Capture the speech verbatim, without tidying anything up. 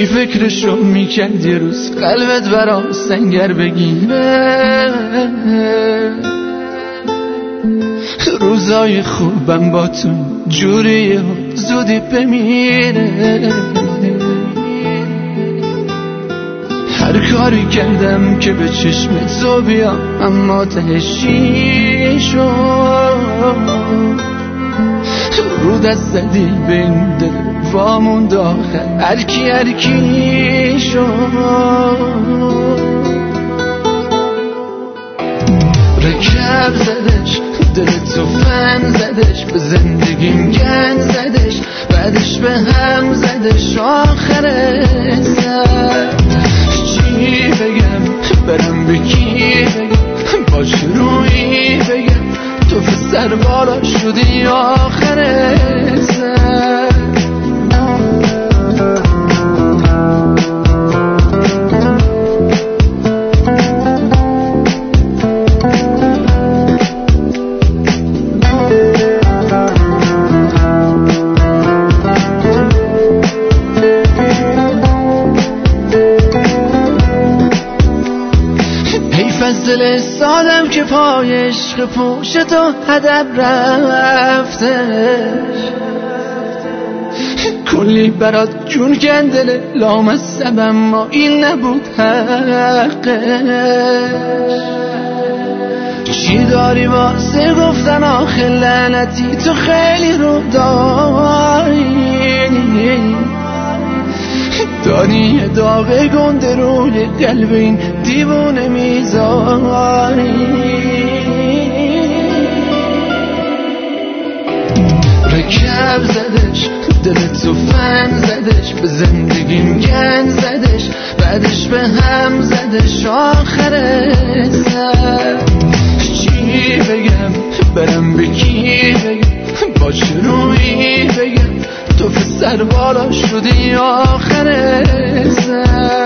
کی فکرشو میکرد یه روز قلبت برام سنگر بگیره؟ روزای خوبم با تو جوریه زودی بمیره. هر کاری کردم که به چشم تو بیام اما تهشی شد. رو دست زدی به این دل وامون داخل هرکی هرکی شد. رکب زدش دل تو فن زدش به زندگیم گند زدش بعدش به هم زدش آخر سر. چی بگم برم به کی بگم باش روی بگم تو سر بالا شدی آخر سر. دل سادم که پای عشق پوش تو هدر رفتش. کلی برات جون کندل لامصب اما این نبود حقش. چی داری واسه گفتن آخه لعنتی تو خیلی رو داری. داری یه داغ گنده روی قلب این دیوونه میذاری. رکب زدش دل تو فن زدش به زندگیم گند زدش بعدش به هم زدش آخر سر. چی بگم برم به کی بگم باش روی بگم تو سر بالا شدی آخر سر.